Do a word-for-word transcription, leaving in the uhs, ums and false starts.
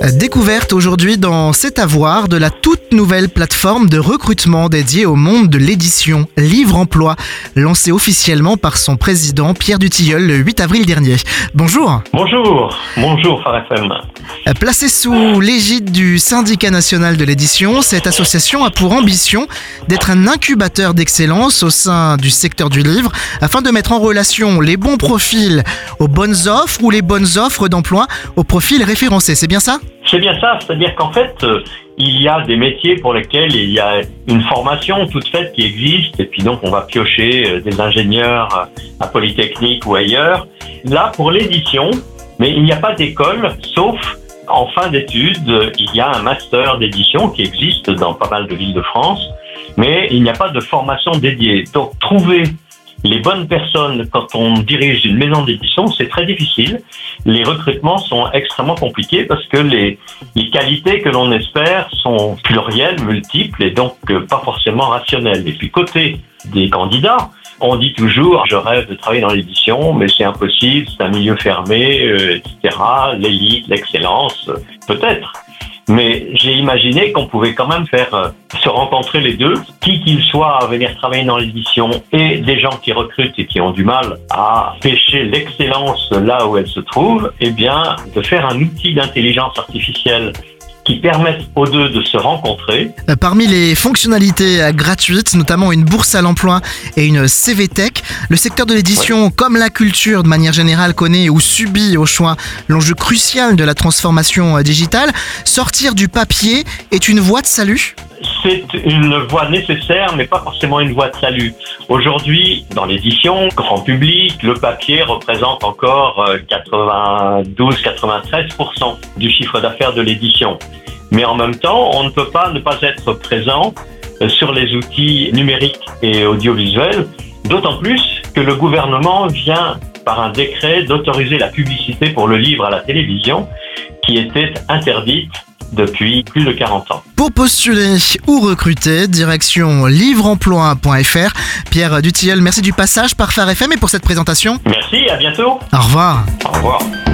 Découverte aujourd'hui dans C'est à voir de la toute nouvelle plateforme de recrutement dédiée au monde de l'édition, Livre Emploi, lancée officiellement par son président Pierre Dutilleul le huit avril dernier. Bonjour. Bonjour, bonjour Phare F M. Placée sous l'égide du Syndicat national de l'édition, cette association a pour ambition d'être un incubateur d'excellence au sein du secteur du livre afin de mettre en relation les bons profils aux bonnes offres ou les bonnes offres d'emploi aux profils référencés. C'est bien ça ? C'est bien ça, c'est-à-dire qu'en fait, euh, il y a des métiers pour lesquels il y a une formation toute faite qui existe, et puis donc on va piocher euh, des ingénieurs euh, à Polytechnique ou ailleurs. Là, pour l'édition, mais il n'y a pas d'école, sauf en fin d'études, euh, il y a un master d'édition qui existe dans pas mal de villes de France, mais il n'y a pas de formation dédiée. Donc, trouver les bonnes personnes, quand on dirige une maison d'édition, c'est très difficile. Les recrutements sont extrêmement compliqués parce que les, les qualités que l'on espère sont plurielles, multiples et donc euh, pas forcément rationnelles. Et puis côté des candidats, on dit toujours « je rêve de travailler dans l'édition, mais c'est impossible, c'est un milieu fermé, euh, et cetera, l'élite, l'excellence, euh, peut-être ». Mais j'ai imaginé qu'on pouvait quand même faire euh, se rencontrer les deux, qui qu'ils soient à venir travailler dans l'édition et des gens qui recrutent et qui ont du mal à pêcher l'excellence là où elle se trouve, eh bien, de faire un outil d'intelligence artificielle qui permettent aux deux de se rencontrer. Parmi les fonctionnalités gratuites, notamment une bourse à l'emploi et une C V Tech, le secteur de l'édition, ouais. comme la culture de manière générale, connaît ou subit au choix l'enjeu crucial de la transformation digitale. Sortir du papier est une voie de salut ? C'est une voie nécessaire, mais pas forcément une voie de salut. Aujourd'hui, dans l'édition, grand public, le papier représente encore quatre-vingt-douze à quatre-vingt-treize pour cent du chiffre d'affaires de l'édition. Mais en même temps, on ne peut pas ne pas être présent sur les outils numériques et audiovisuels, d'autant plus que le gouvernement vient, par un décret, d'autoriser la publicité pour le livre à la télévision, qui était interdite depuis plus de quarante ans. Pour postuler ou recruter, direction livre emploi point f r. Pierre Dutilleul, merci du passage par Phare F M et pour cette présentation. Merci, à bientôt. Au revoir. Au revoir.